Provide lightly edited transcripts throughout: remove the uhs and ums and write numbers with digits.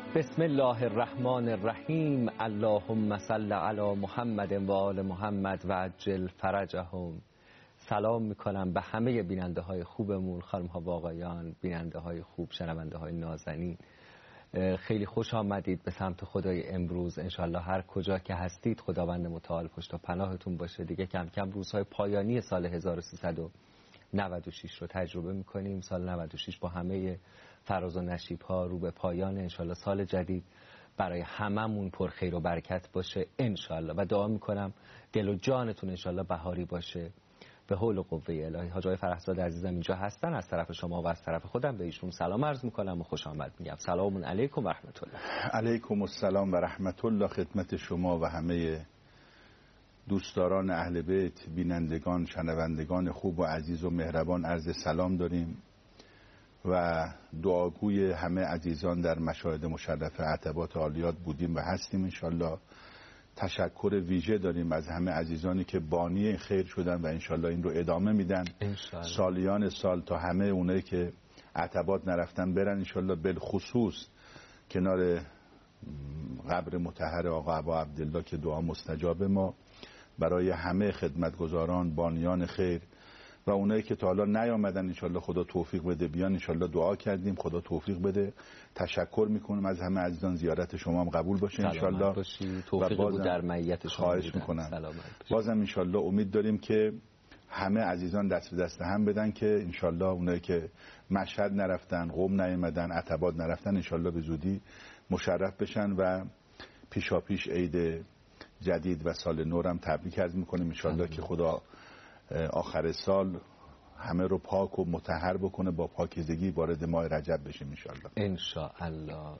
بسم الله الرحمن الرحیم. اللهم صل علی محمد و آل محمد و عجل فرجهم. سلام میکنم به همه بیننده های خوبمون، خانم ها و آقایان، بیننده های خوب، شنونده های نازنین. خیلی خوش آمدید به سمت خدای امروز. انشالله هر کجا که هستید خداوند متعال پشت و پناهتون باشه. دیگه کم کم روزهای پایانی سال 1396 رو تجربه میکنیم. سال 96 با همه فراز و نشیب ها رو به پایان. انشالله سال جدید برای هممون پر خیر و برکت باشه انشالله، و دعا میکنم دل و جانتون انشالله بهاری باشه به حول و قوه الهی. حاج آقای فرهزاد عزیزم اینجا هستن، از طرف شما و از طرف خودم به ایشون سلام عرض میکنم و خوش آمد میگم. سلام علیکم و رحمت الله. علیکم السلام و رحمت الله خدمت شما و همه دوستداران اهل بیت، بینندگان، شنوندگان خوب و عزیز و مهربان عرض سلام داریم و دعاگوی همه عزیزان در مشاهد مشرف عتبات عالیات بودیم و هستیم انشالله. تشکر ویژه داریم از همه عزیزانی که بانی خیر شدن و انشالله این رو ادامه میدن سالیان سال، تا همه اونایی که عتبات نرفتن برن انشالله، بالخصوص کنار قبر مطهر آقا ابا عبدالله که دعا مستجاب ما برای همه خدمتگزاران بانیان خیر و اونایی که تا حالا نیامدن انشالله خدا توفیق بده بیان. انشالله دعا کردیم خدا توفیق بده. تشکر میکنم از همه عزیزان، زیارت شما هم قبول باشه انشالله. توفیق بود در معیت شما. خواهش میکنم. بازم انشالله امید داریم که همه عزیزان دست به دست هم بدن که انشالله اونایی که مشهد نرفتن، قم نیامدن، عتبات نرفتن انشالله به زودی مشرف بشن و پیشاپیش عید جدید و سال نو هم تبریک عرض میکنیم انشالله که خدا آخر سال همه رو پاک و مطهر بکنه، با پاکیزگی وارد ماه رجب بشیم انشاءالله.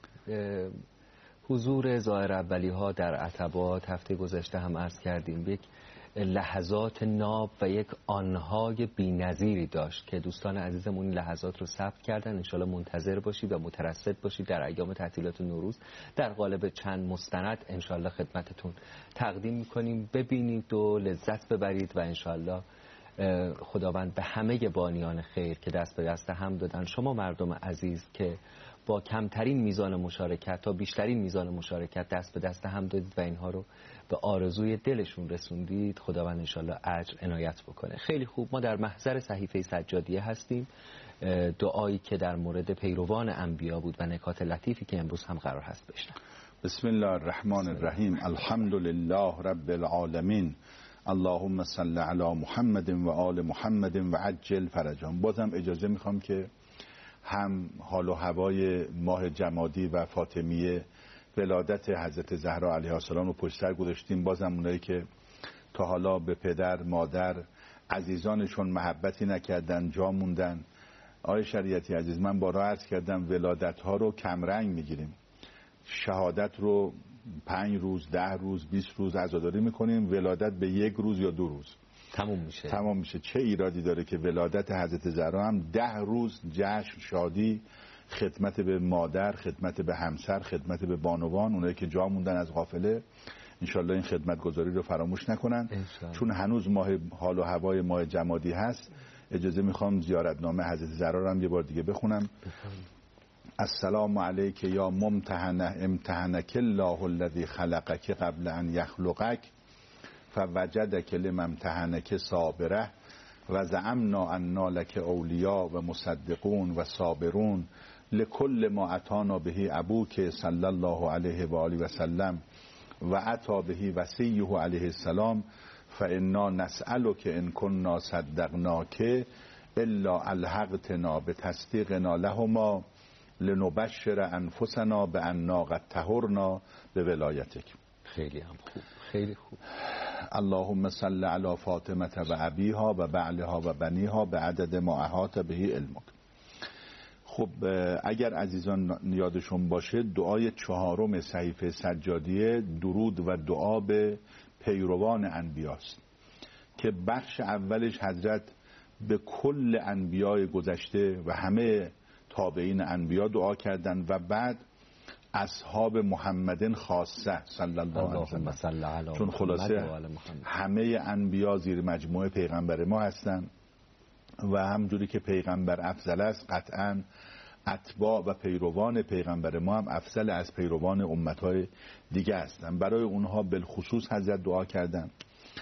حضور ظاهر اولی ها در عتبات هفته گذشته هم عرض کردیم، یک لحظات ناب و یک آنهای بی‌نظیری داشت که دوستان عزیزمون این لحظات رو ثبت کردن. انشالله منتظر باشید و مترصد باشید در ایام تعطیلات نوروز در قالب چند مستند انشالله خدمتتون تقدیم میکنیم. ببینید و لذت ببرید و انشالله خداوند به همه بانیان خیر که دست به دست هم دادن، شما مردم عزیز که با کمترین میزان مشارکت تا بیشترین میزان مشارکت دست به دست هم دادید و اینها رو به آرزوی دلشون رسوندید، خداوند انشالله اجر عنایت بکنه. خیلی خوب، ما در محضر صحیفه سجادیه هستیم. دعایی که در مورد پیروان انبیا بود و نکات لطیفی که امروز هم قرار هست بشنویم. بسم الله الرحمن الرحیم. الحمد لله رب العالمین. اللهم صل علی محمد و آل محمد و عجل فرجهم. بازم اجازه میخوام که هم حال و هوای ماه جمادی و فاطمیه ولادت حضرت زهرا علیها السلام رو پشت سر گذاشتیم. بازم اونایی که تا حالا به پدر، مادر، عزیزانشون محبتی نکردن، جا موندن. آقای شریعتی عزیز، من بارها عرض کردم ولادت ها رو کمرنگ میگیریم. شهادت رو 5 روز، 10 روز، 20 روز عزاداری میکنیم، ولادت به 1 روز یا 2 روز تمام میشه. چه ایرادی داره که ولادت حضرت زهرا هم 10 روز جشن، شادی، خدمت به مادر، خدمت به همسر، خدمت به بانوان، اونایی که جا موندن از قافله، انشالله این خدمتگذاری رو فراموش نکنن چون هنوز ماه حال و هوای ماه جمادی هست. اجازه میخوام زیارتنامه حضرت زهرا رو هم یه بار دیگه بخونم. السلام علیک یا ممتحنه، امتحنک الله الذی خلقک قبل ان یخلقک فوجدک لم امتحنک صابره و زعمنا انا لک اولیاء و مصدقون و صابرون لکل ما اتانا بهی ابوک صلی الله علیه و آله و سلم و اتا بهی وصیه علیه السلام فانا نسألک ان كنا صدقناک الا الحقتنا بتصدیقنا لهما لنبشر انفسنا بأننا قد طهرنا به ولایتک. خیلی هم خوب، خیلی خوب. اللهم صل علی فاطمه و ابیها و بعلها و بنیها به عدد ما احاط بهی علمک. خب اگر عزیزان یادشون باشه دعای 4 صحیفه سجادیه درود و دعا به پیروان انبیاست که بخش اولش حضرت به کل انبیای گذشته و همه تابعین انبیا دعا کردن و بعد اصحاب محمدin خاصه صلی الله علیه و سلم، چون خلاصه همه انبیا زیر مجموعه پیغمبر ما هستن و همجوری که پیغمبر افضل است قطعا اتباع و پیروان پیغمبر ما هم افضل از پیروان امتهای دیگه هستن. برای اونها بالخصوص حضرت دعا کردن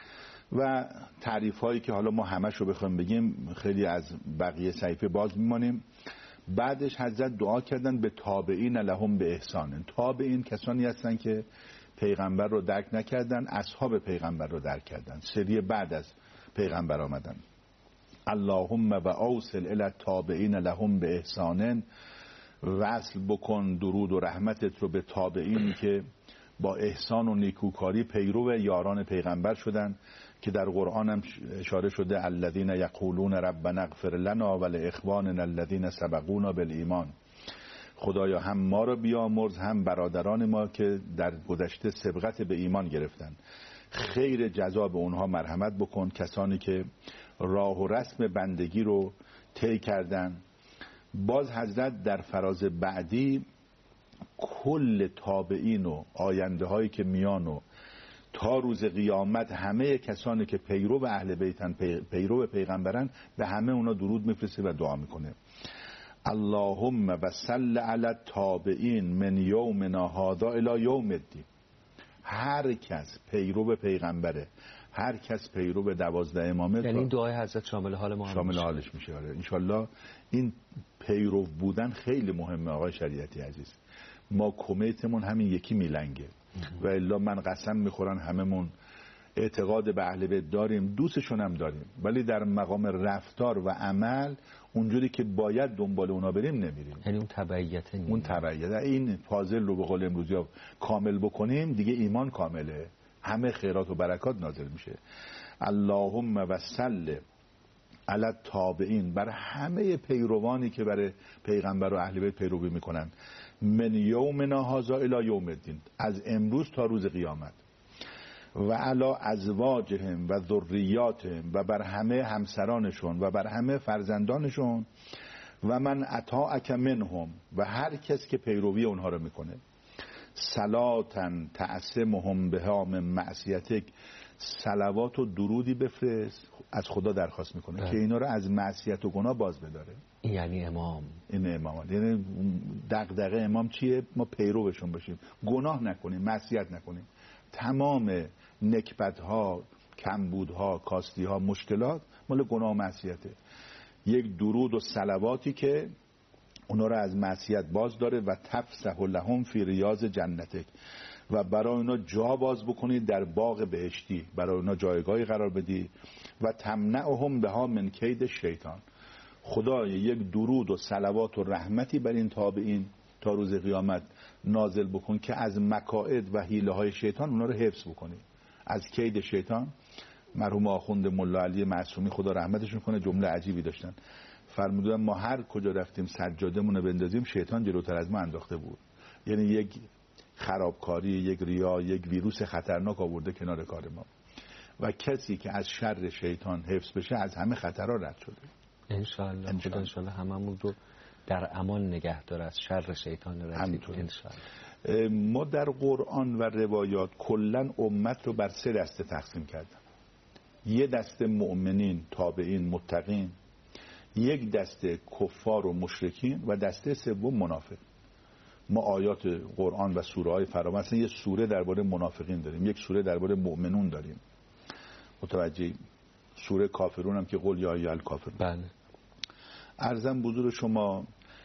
و تعریف هایی که حالا ما همش رو بخوایم بگیم خیلی از بقیه صحیفه باز میمانیم. بعدش حضرت دعا کردن به تابعین لهم به احسان. تابعین کسانی هستن که پیغمبر رو درک نکردن، اصحاب پیغمبر رو درک کردن، سری بعد از پیغمبر آمدن. اللهم و اوصل الی التابعین لهم به احسان، وصل بکن درود و رحمتت رو به تابعینی که با احسان و نیکوکاری پیرو یاران پیغمبر شدن که در قرآن هم اشاره شده الذین یقولون ربنا اغفر لنا ولاخواننا الذین سبقونا بالایمان. خدایا هم ما رو بیامرز هم برادران ما که در گذشته سبقت به ایمان گرفتن. خیر جزا به اونها مرحمت بکن، کسانی که راه و رسم بندگی رو طی کردن. باز حضرت در فراز بعدی کل تابعین و آینده هایی که میان و تا روز قیامت همه کسانی که پیرو به اهل بیتن، پیرو به پیغمبرن، به همه اونا درود میفرسته و دعا میکنه. اللهم و صل علی التابعین من یومنا هذا الی یوم الدین. هر کس پیرو به پیغمبره، هر کس پیرو به 12 امامه، یعنی این دعای حضرت شامل حال ما شامل حالش میشه. آره انشالله این پیرو بودن خیلی مهمه. آقای شریعتی عزیز، ما کمیتمون همین یکی میلنگه و الا من قسم میخورن هممون اعتقاد به اهل بیت داریم، دوستشون هم داریم، ولی در مقام رفتار و عمل اونجوری که باید دنبال اونا بریم نمیریم. یعنی اون تبعیت نیست. اون تبعیت، این پازل رو به قول امروزی ها کامل بکنیم دیگه ایمان کامله، همه خیرات و برکات نازل میشه. اللهم و صل علی التابعین، بر همه پیروانی که برای پیغمبر و اهل بیت پیروی میکنن، من یومنا هذا الی یوم الدین، از امروز تا روز قیامت، و علی ازواجهم و ذریاتهم، و بر همه همسرانشون و بر همه فرزندانشون، و من اطاعک منهم، و هر کس که پیروی اونها رو میکنه، صلاتن تعصمهم بها من معصیتک، صلوات و درودی بفرست، از خدا درخواست میکنه که اینا رو از معصیت و گناه باز بداره. یعنی امام، این امام، یعنی دغدغه امام چیه؟ ما پیروشون باشیم، گناه نکنیم، معصیت نکنیم. تمام نکبت‌ها، کمبودها، کاستی‌ها، مشکلات مال گناه و معصیته. یک درود و صلواتی که اونا رو از معصیت باز داره. و تفسح لهم فی ریاض جنتک، و برای اونا جا باز بکنید در باغ بهشتی، برای اونا جایگاهی قرار بدی. و تمنعهم بها من کید شیطان، خدای یک درود و صلوات و رحمتی بر این تابعین تا روز قیامت نازل بکن که از مکائد و حیله های شیطان اونا رو حفظ بکنی، از کید شیطان. مرحوم آخوند ملا علی معصومی خدا رحمتشون کنه جمله عجیبی داشتن، فرمودن ما هر کجا رفتیم سجادمون رو بندازیم شیطان جلوتر از ما انداخته بود. یعنی یک خرابکاری، یک ریا، یک ویروس خطرناک آورده کنار کار ما، و کسی که از شر شیطان حفظ بشه از همه خطرها رد شده. انشاءالله خدا انشاءالله هممون رو در امان نگه داره از شر شیطان رجیم انشاءالله. ما در قرآن و روایات کلن امت رو بر 3 دسته تقسیم کردن. یه دسته مؤمنین، تابعین، متقین، یک دسته کفار و مشرکین، و دسته سوم منافق. ما آیات قرآن و سوره های فراوان، مثلا یه سوره درباره منافقین داریم، یک سوره درباره مؤمنون داریم، متوجه؟ سوره کافرون هم که قل یا ایها الکافرون. بله. عرضم بزرگ شما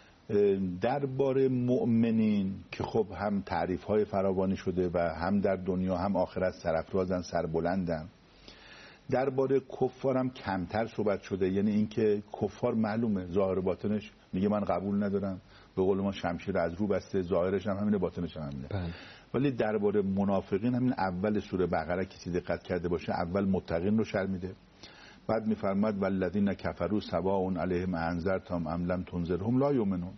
درباره مؤمنین که خب هم تعریف های فراوانی شده و هم در دنیا هم آخرت سرافرازن، سربلندن. درباره کفار هم کمتر صحبت شده، یعنی اینکه کفار معلومه ظاهر باطنش میگه من قبول ندارم، به قول ما شمشیر از رو بسته، ظاهرش هم همینه، باطنش هم همینه. ولی درباره منافقین همین اول سوره بقره کسی دقت کرده باشه اول متقین رو شرح میده، بعد میفرماد والذین کفروا سواء علیهم انذرتهم ام لم تنذرهم لا یؤمنون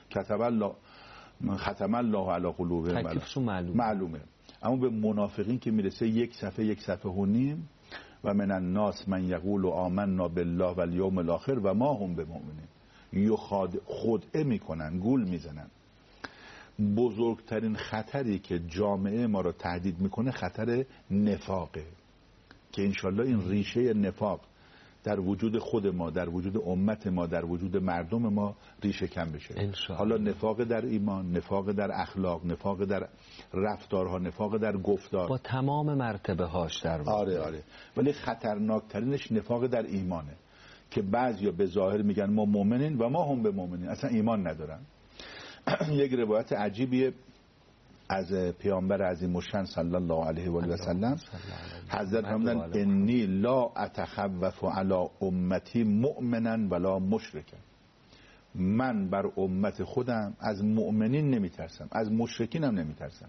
ختم الله علی قلوبهم. تکلیفشون معلومه. اما به منافقین که میرسه یک صفحه و نیم، و من الناس من یقول آمنا بالله والیوم الاخر و ما هم بمؤمنین، خدعه میکنن، گول میزنن. بزرگترین خطری که جامعه ما رو تهدید میکنه خطر نفاقه، که انشالله این ریشه نفاق در وجود خود ما، در وجود امت ما، در وجود مردم ما ریشه کن بشه. حالا نفاق در ایمان، نفاق در اخلاق، نفاق در رفتارها، نفاق در گفتار، با تمام مرتبه هاش در واقع. آره. ولی خطرناکترینش نفاق در ایمانه که بعضیا به ظاهر میگن ما مؤمنین و ما هم به مؤمنین، اصلا ایمان ندارن. یک روایت عجیبیه از پیامبر عظیم الشأن صلی الله علیه و آله سلم، حضرت فرمودند انی لا اتخوف علی امتی مؤمنا ولا مشرکا. من بر امت خودم از مؤمنین نمیترسم، از مشرکین هم نمیترسم،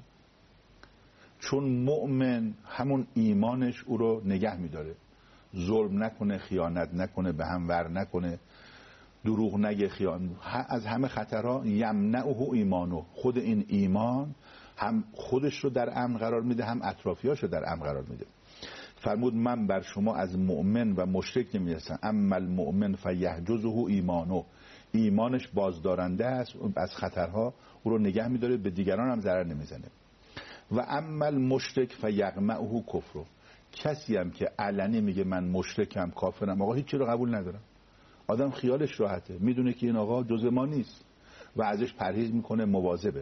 چون مؤمن همون ایمانش او رو نگه میداره، ظلم نکنه، خیانت نکنه، به هم ور نکنه، دروغ نگه، از همه خطرها یمنعه ایمانو. خود این ایمان هم خودش رو در امن قرار میده، هم اطرافیاش رو در امن قرار میده. فرمود من بر شما از مؤمن و مشرک نمیرسم، اما المؤمن فیحجزه ایمانو. ایمانش بازدارنده است از خطرها، او رو نگه میداره، به دیگران هم ضرر نمیزنه. و اما المشرک فیقمعه کفر. کسی هم که علنی میگه من مشرکم، کافرم، آقا هیچی رو قبول ندارم، آدم خیالش راحته، میدونه که این آقا جز ما نیست و ازش پرهیز میکنه، مواظبه،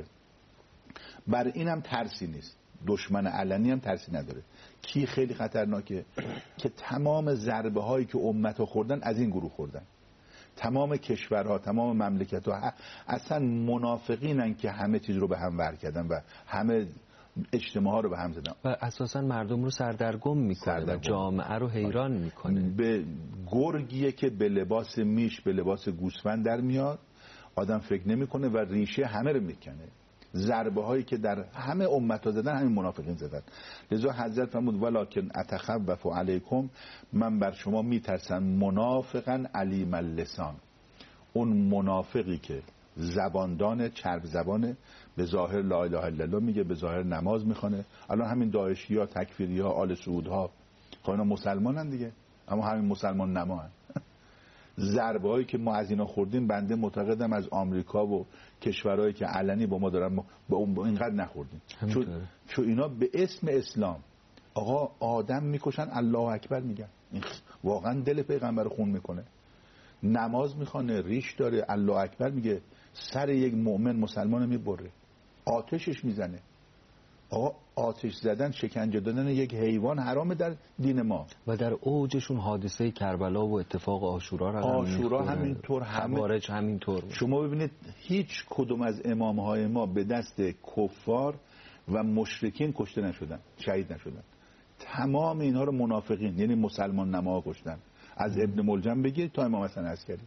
بر این هم ترسی نیست. دشمن علنی هم ترسی نداره. کی خیلی خطرناکه؟ که تمام ضربه هایی که امت ها خوردن از این گروه خوردن. تمام کشورها، تمام مملکت ها اصلا منافقینن که همه چیز رو به هم ور کردن و همه اجتماع ها رو به هم زدن و اساسا مردم رو سردرگم میکنه و جامعه رو حیران میکنه. به گرگیه که به لباس میش، به لباس گوسفند در میاد، آدم فکر نمیکنه و ریشه همه رو میکنه. ضربه هایی که در همه امت ها زدن همین منافقین زدن. لذا حضرت فرمود ولکن اتخوف علیکم، من بر شما میترسم منافقا علیم اللسان. اون منافقی که زباندان، چرب زبانه، به ظاهر لا اله الا الله میگه، به ظاهر نماز میخونه. الان همین داعشی ها، تکفیری ها، آل سعود ها، اینا مسلمانن دیگه، اما همین مسلمان نما هن. ضربه هایی که ما از اینا خوردیم، بنده معتقدم از آمریکا و کشورهایی که علنی با ما دارن با اینقدر نخوردیم. چون اینا به اسم اسلام آقا آدم میکشن، الله اکبر میگن، این واقعا دل پیغمبر خون میکنه. نماز میخوانه، ریش داره، الله اکبر میگه، سر یک مؤمن مسلمان میبره، آتشش میزنه. آقا آتش زدن، شکنجه دادن یک حیوان حرامه در دین ما. و در اوجشون حادثه کربلا و اتفاق عاشورا رو عاشورا همینطور، خوارج همینطور. شما ببینید هیچ کدوم از امامهای ما به دست کفار و مشرکین کشته نشدن، شهید نشدن. تمام اینها رو منافقین، یعنی مسلمان نما کشتن. از ابن ملجم بگیر تا امام حسن عسکری.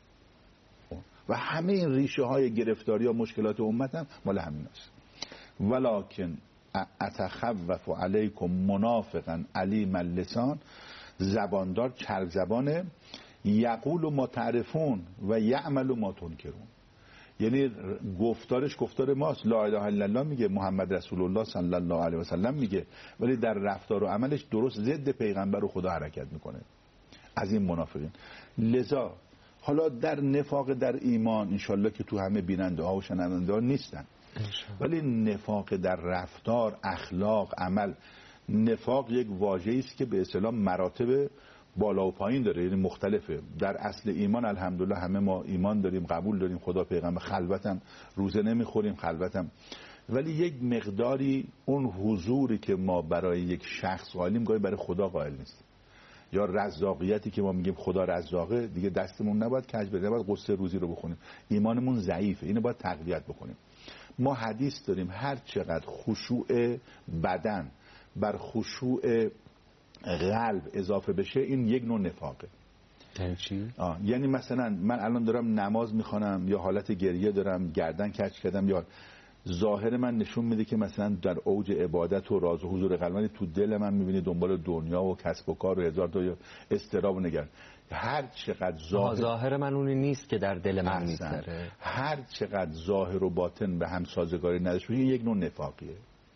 و همه این ریشه های گرفتاری و مشکلات امت هم مال همین است. ولکن اتخوف علیکم منافقا علیم اللسان، زباندار، چرب زبانه، یقول ما تعرفون و یعمل ما تنکرون. یعنی گفتارش گفتار ماست، لا اله الا الله میگه، محمد رسول الله صلی الله علیه و سلم میگه، ولی در رفتار و عملش درست ضد پیغمبر و خدا حرکت میکنه. از این منافقین. لذا حالا در نفاق در ایمان انشالله که تو همه بیننده ها و شنونده ها نیستن، ولی نفاق در رفتار، اخلاق، عمل. نفاق یک واژه‌ای است که به اصطلاح مراتب بالا و پایین داره، یعنی مختلفه. در اصل ایمان الحمدلله همه ما ایمان داریم، قبول داریم، خدا پیغمبر، خلوتم روزه نمیخوریم، خلوتم، ولی یک مقداری اون حضوری که ما برای یک شخص قائلیم گاهی برای خدا قائل نیستیم. یا رزاقیتی که ما میگیم خدا رزاقه، دیگه دستمون نباید کج بده، نباید قصه روزی رو بخونیم، ایمانمون ضعیفه، اینو باید تقویت بکنیم. ما حدیث داریم هر چقدر خشوع بدن بر خشوع قلب اضافه بشه، این یک نوع نفاقه. یعنی چی؟ یعنی مثلا من الان دارم نماز میخوانم یا حالت گریه دارم، گردن کج کردم، یا ظاهر من نشون میده که مثلا در اوج عبادت و راز و حضور قلبی، تو دل من میبینی دنبال دنیا و کسب و کار و هزار تا استراب و نگران. هر چقدر ظاهر من اونی نیست که در دل من میگذره. هر چقدر ظاهر و باطن به هم سازگاری نداشته باشه، یک نوع نفاقیه.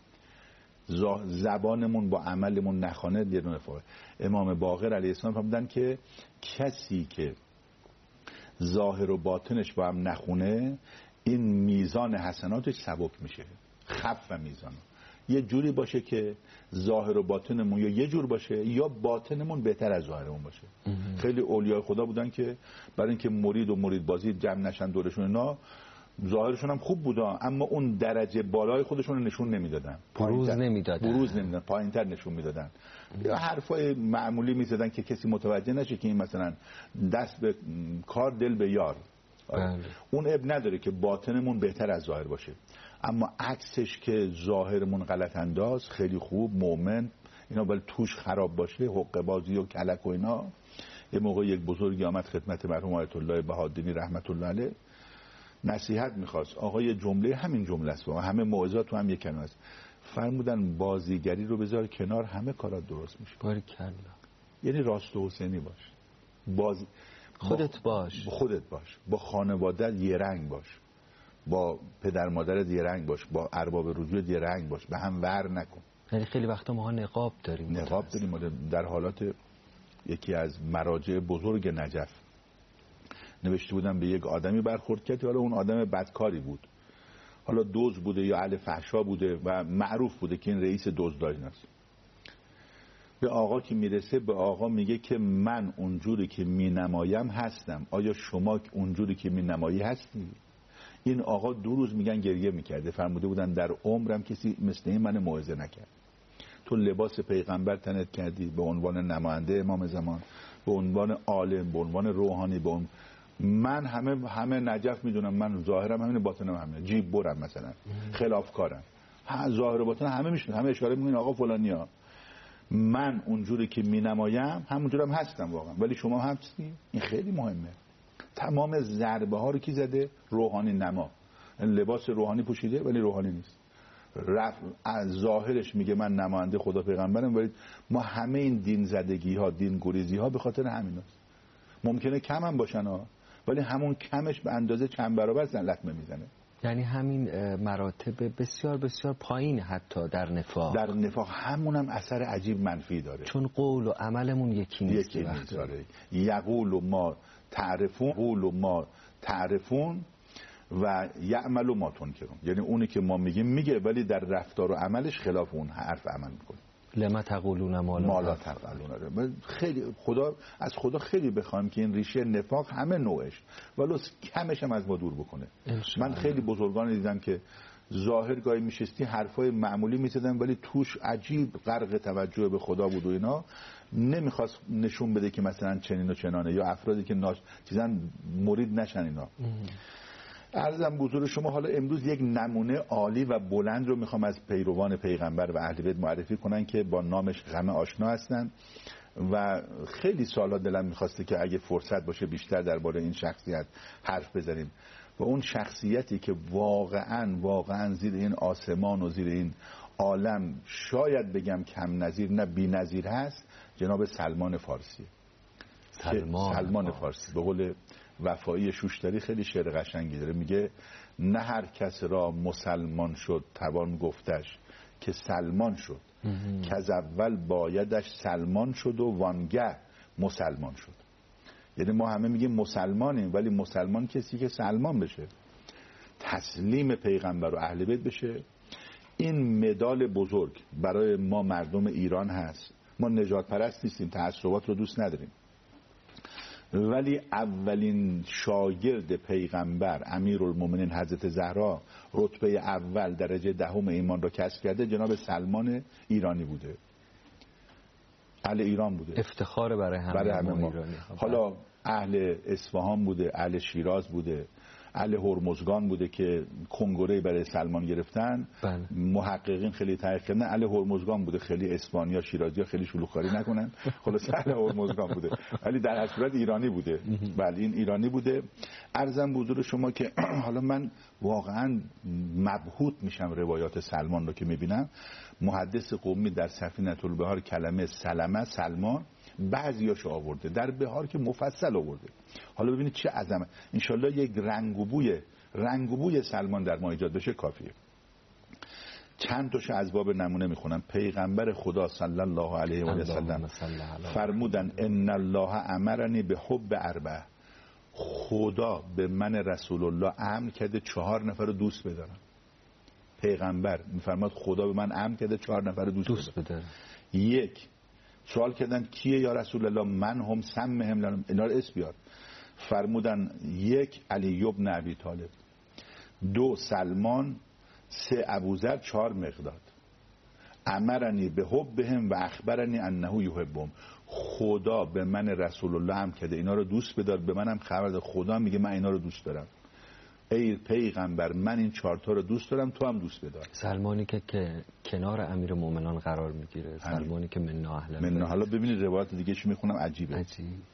زبانمون با عملمون نخونه، یه نوع نفاقه. امام باقر علیه السلام فرمودن که کسی که ظاهر و باطنش با هم نخونه، این میزان حسناتش سبک میشه، خف میزانه. یه جوری باشه که ظاهر و باطنمون یا یه جور باشه یا باطنمون بهتر از ظاهرمون باشه. خیلی اولیاء خدا بودن که برای اینکه مرید و مرید بازی جمع نشن دورشون، اینا ظاهرشون هم خوب بودن اما اون درجه بالای خودشون رو نشون نمیدادن، بروز نمیدادن، پایینتر نشون میدادن، یا حرفای معمولی میزدن که کسی متوجه نشه که این مثلا دست به کار دل به یار. اون اب نداره که باطنمون بهتر از ظاهر باشه، اما عکسش که ظاهرمون غلط انداز خیلی خوب مؤمن اینا ولی توش خراب باشه، حقه بازی و کلک و اینا. یه موقع یک بزرگی آمد خدمت مرحوم آیت الله بهادینی رحمت الله علیه نصیحت میخواست. آقای جمله همین جمله است و همه موعظات تو هم یک کنار است. فرمودن بازیگری رو بذار کنار، همه کارات درست میشه. باریکلا. یعنی راست و حسینی باش، خودت باش، با خانواده‌ات یه رنگ باش، با پدر مادرت یه رنگ باش، با ارباب رجوعت یه رنگ باش، به هم ور نکن. یعنی خیلی وقتا ما نقاب داریم در حالات یکی از مراجع بزرگ نجف نوشته بودن به یک آدمی برخورد کرد، حالا اون آدم بدکاری بود، حالا دزد بوده یا اهل فحشا بوده و معروف بوده که این رئیس دزدان است. به آقا که میرسه به آقا میگه که من اونجوری که مینمایم هستم، آیا شما اونجوری که مینمایی هستی؟ این آقا 2 روز میگن گریه میکرده، فرموده بودن در عمرم کسی مثل این من موعظه نکرد. تو لباس پیغمبر تنت کردی به عنوان نماینده امام زمان، به عنوان عالم، به عنوان روحانی، من همه نجف میدونم، من ظاهرم همینه باطنم همینه، جیب برم مثلا، خلافکارم، ظاهر و باطن همه میشنه، همه اشاره میکنین آقا فلانیا. من اونجوری که مینمایم همونجورم هستم واقعا، ولی شما هستی. این خیلی مهمه. تمام ضربه ها رو کی زده؟ روحانی نما. لباس روحانی پوشیده ولی روحانی نیست. از ظاهرش میگه من نماینده خدا پیغمبرم، ولی ما همه این دین زدگی ها، دین گریزی ها به خاطر همیناست. ممکنه کم هم باشن ها، ولی همون کمش به اندازه چند برابر لطمه میزنه. یعنی همین مراتب بسیار بسیار پایین حتی در نفاق همون هم اثر عجیب منفی داره، چون قول و عملمون یکی نیست. یقول ما تعرفون و یعمل ما تنکرون، یعنی اونی که ما میگیم میگه ولی در رفتار و عملش خلاف اون حرف عمل میکنه. لما تقولون ما لا تفعلون. خیلی از خدا خیلی بخوایم که این ریشه نفاق همه نوعش ولو کمش هم از ما دور بکنه. من خیلی بزرگان دیدم که ظاهر گاهی میشستی حرفای معمولی میزدن ولی توش عجیب غرق توجه به خدا بود و اینا، نمیخواست نشون بده که مثلا چنین و چنانه، یا افرادی که چیزن مرید نشن اینا. عرضم حضور شما حالا امروز یک نمونه عالی و بلند رو میخوام از پیروان پیغمبر و اهل بیت معرفی کنن که با نامش همه آشنا هستن و خیلی سالا دلم میخواسته که اگه فرصت باشه بیشتر درباره این شخصیت حرف بزنیم و اون شخصیتی که واقعا زیر این آسمان و زیر این عالم شاید بگم کم نظیر نه بی نظیر هست، جناب سلمان فارسی. سلمان فارسی به قول وفایی شوشتری خیلی شعر قشنگی داره، میگه نه هر کس را مسلمان شد توان گفتش که سلمان شد، که از اول بایدش سلمان شد و وانگه مسلمان شد. یعنی ما همه میگیم مسلمانیم ولی مسلمان کسی که سلمان بشه، تسلیم پیغمبر و اهل بیت بشه. این مدال بزرگ برای ما مردم ایران هست. ما نجات پرست نیستیم، تعصبات رو دوست نداریم، ولی اولین شاگرد پیغمبر امیرالمومنین حضرت زهرا رتبه اول درجه 10 ایمان را کسب کرده جناب سلمان ایرانی بوده، اهل ایران بوده، افتخار برای همه ما ایرانی. حالا اهل اصفهان بوده، اهل شیراز بوده، اهل هرمزگان بوده که کنگره برای سلمان گرفتن. محققین خیلی تحقیق کردن اهل هرمزگان بوده، خیلی اسپانیا شیرازیا خیلی شلوغکاری نکنن، خلاص اهل هرمزگان بوده ولی در اصل صورت ایرانی بوده. بله این ایرانی بوده. عرضم حضور شما که حالا من واقعا مبهوت میشم روایات سلمان رو که میبینم. محدث قومی در سفینة البحار کلمه سلمان بعضیاشو آورده، در بهار که مفصل آورده. حالا ببینید چه عظمت. انشالله یک رنگ و بوی سلمان در ما ایجاد بشه کافیه. چند تاشو از باب نمونه میخونم. پیغمبر خدا صلی الله علیه و سلم فرمودن ان الله امرنی به حب اربع، خدا به من رسول الله امر کرده 4 نفر رو دوست بدارم. پیغمبر میفرماد خدا به من امر کرده 4 نفر دوست بده. یک، سوال کردن کیه یا رسول الله؟ من هم سمهم، اینا رو اسم بیار. فرمودن 1 علی ابن ابی طالب، 2 سلمان، 3 ابوذر، 4 مقداد. امرنی به حبهم و اخبرنی انه یحبهم. خدا به من رسول الله هم کرده اینا رو دوست بدار، به منم خبر داد خدا میگه من اینا رو دوست دارم. ای پیغمبر من این 4 تا رو دوست دارم، تو هم دوست بدار. سلمانی که کنار امیرالمومنین قرار میگیره، سلمانی که منا اهل منا. حالا ببینید روایت دیگه چی میخونم عجیبه.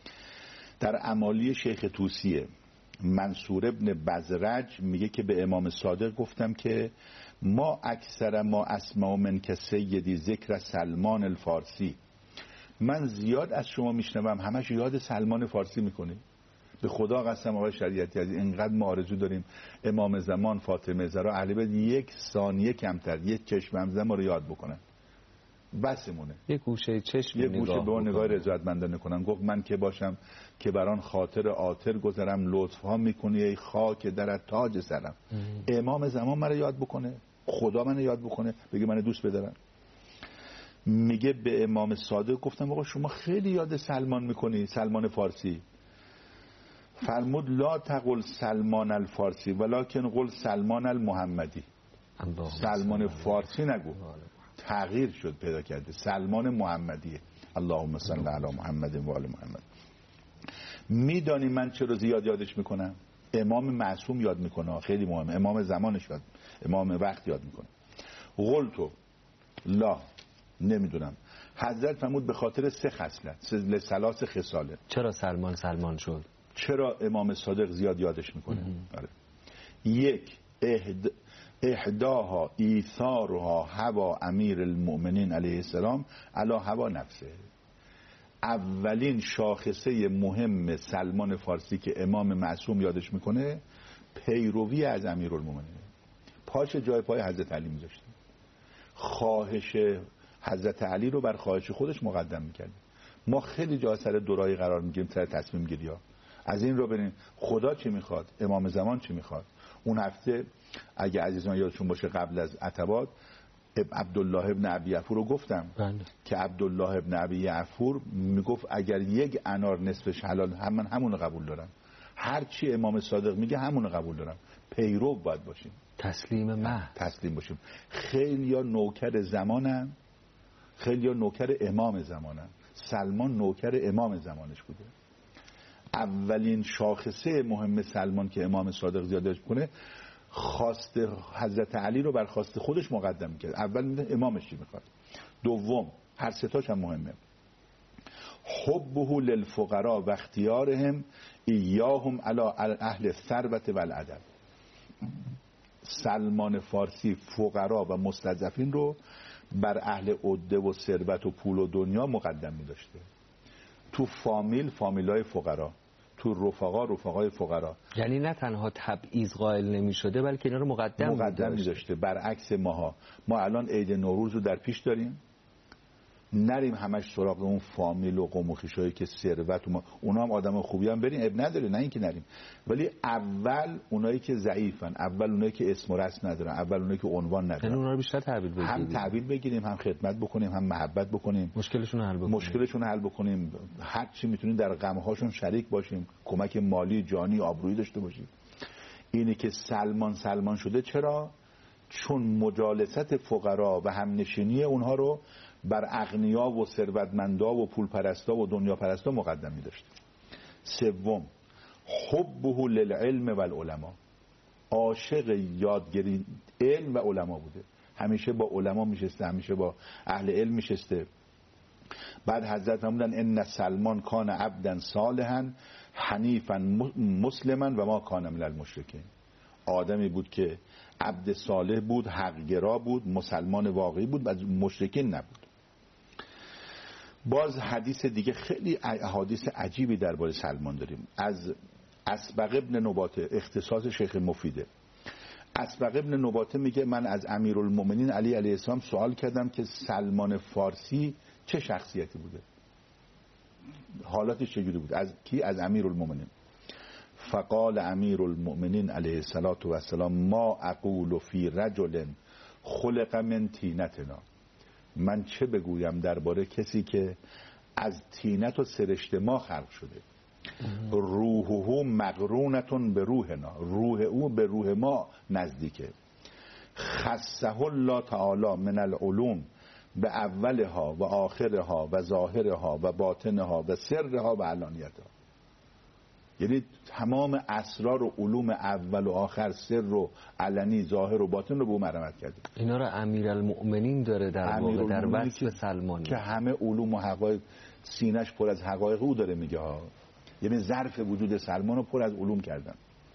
در امالی شیخ طوسیه منصور ابن بزرج میگه که به امام صادق گفتم که ما اکثر ما اسمع من که سیدی ذکر سلمان الفارسی، من زیاد از شما میشنوم همش یاد سلمان فارسی میکنی. به خدا قسم آقای شریعتی از اینقدر ما آرزو داریم امام زمان، فاطمه زهرا، اهل بیت 1 ثانیه کمتر 1 چشم همزه ما رو یاد بکنن، بسمونه. یه گوشه چشم یه گوشه به اون نگاه رضایتمندانه کنن. گفت من که باشم که بران خاطر عاطر گذرم، لطف ها میکنی ای خاک درت تاج سرم. امام زمان من رو یاد بکنه، خدا من رو یاد بکنه، بگه من دوست بدارم. میگه به امام صادق گفتم آقا شما خیلی یاد سلمان میکنی، سلمان فارسی. فرمود لا تقل سلمان الفارسی ولکن قل سلمان المحمدی. سلمان فارسی نگو، تغییر شد پیدا کرده، سلمان محمدیه. اللهم صل علی محمد و آل محمد. میدانی من چرا زیاد یادش میکنم؟ امام معصوم یاد میکنه، خیلی مهمه. امام زمانش یاد، امام وقت یاد میکنه. قلتو لا، نمیدونم. حضرت فرمود به خاطر 3 خصلت، لثلاث خصاله. چرا سلمان شد؟ چرا امام صادق زیاد یادش میکنه؟ آره. 1 احداها ایثارها هوا امیر المؤمنین علیه السلام علی هوا نفسه. اولین شاخصه مهم سلمان فارسی که امام معصوم یادش میکنه پیروی از امیرالمؤمنین. پاش جای پای حضرت علی میذاشته، خواهش حضرت علی رو بر خواهش خودش مقدم میکرد. ما خیلی جا سر دورایی قرار میگیریم، سر تصمیم گیری ها. از این رو بریم خدا چی میخواد، امام زمان چی میخواد. اون هفته اگه عزیزان یادشون باشه قبل از عتبات عبدالله ابن ابی عفور رو گفتم که عبدالله ابن ابی عفور میگفت اگر 1 انار نصفش حلال، من همون رو قبول دارم. هر چی امام صادق میگه همون رو قبول دارم. پیرو باید باشیم، تسلیم باشیم. خیلیا نوکر زمانن، خیلیا نوکر امام زمانن. سلمان نوکر امام زمانش بوده. اولین شاخصه مهم سلمان که امام صادق زیادش کنه خواست حضرت علی رو بر خواست خودش مقدم کرد. اول میده امامش چی میخواد. دوم، هر 3 تاش هم مهمه، حبه للفقراء و اختیارهم ایاهم علی اهل الثروت والعدل. سلمان فارسی فقرا و مستضعفین رو بر اهل عده و ثروت و پول و دنیا مقدم می‌داشته. تو فامیلای فقرا، تو رفقای فقرا. یعنی نه تنها تبعیض قائل نمی‌شده بلکه اینا رو مقدم می‌داشته. برعکس ما الان عید نوروز رو در پیش داریم، نریم همش سراغ اون فامیل و قوم و خویشایی که ثروت و اونا هم آدم خوبی هم بریم، اب نداره، نه اینکه نریم، ولی اول اونایی که ضعیفن، اول اونایی که اسم و رسم ندارن، اول اونایی که عنوان ندارن، اونا رو بیشتر تحویل بگیریم، هم تحویل بگیریم، هم خدمت بکنیم، هم محبت بکنیم، مشکلشون رو حل بکنیم، هر چی میتونیم در غم هاشون شریک باشیم، کمک مالی، جانی، آبرویی داشته باشیم. اینی که سلمان شده چرا؟ چون مجالست فقرا و همنشینی اونها رو بر اغنیا و ثروتمندا و پول پرستا و دنیا پرستا مقدم می داشت. 3 حبه للعلم و العلماء، عاشق یادگیری علم و علما بوده، همیشه با علما میشسته، همیشه با اهل علم میشسته. بعد حضرت فرمودن ان سلمان کان عبدا صالحا حنیفا مسلما و ما کان من المشرکین. آدمی بود که عبد صالح بود، حق‌گرا بود، مسلمان واقعی بود و مشرکین نبود. باز حدیث دیگه، خیلی احادیث عجیبی درباره سلمان داریم. از اسبق ابن نباته، اختصاص شیخ مفیده. اسبق ابن نباته میگه من از امیرالمؤمنین علی علیه السلام سوال کردم که سلمان فارسی چه شخصیتی بوده، حالاتش چجوری بود. از کی؟ از امیرالمؤمنین. فقال امیرالمؤمنین علیه السلام ما اقول فی رجل خلق من طینتنا. من چه بگویم درباره کسی که از طینت و سرشت ما خلق شده. روحه مقرونتون به روحنا، روح او به روح ما نزدیکه. خصه الله تعالی من العلوم به اولها و آخرها و ظاهرها و باطنها و سرها و علانیتها. یعنی تمام اسرار و علوم اول و آخر، سر و علنی، ظاهر و باطن رو به او مرحمت کرده. اینا رو امیرالمؤمنین داره در واقع در وصف سلمان که همه علوم و حقایق، سینش پر از حقایق او داره میگه ها. یعنی ظرف وجود سلمان رو پر از علوم کردن.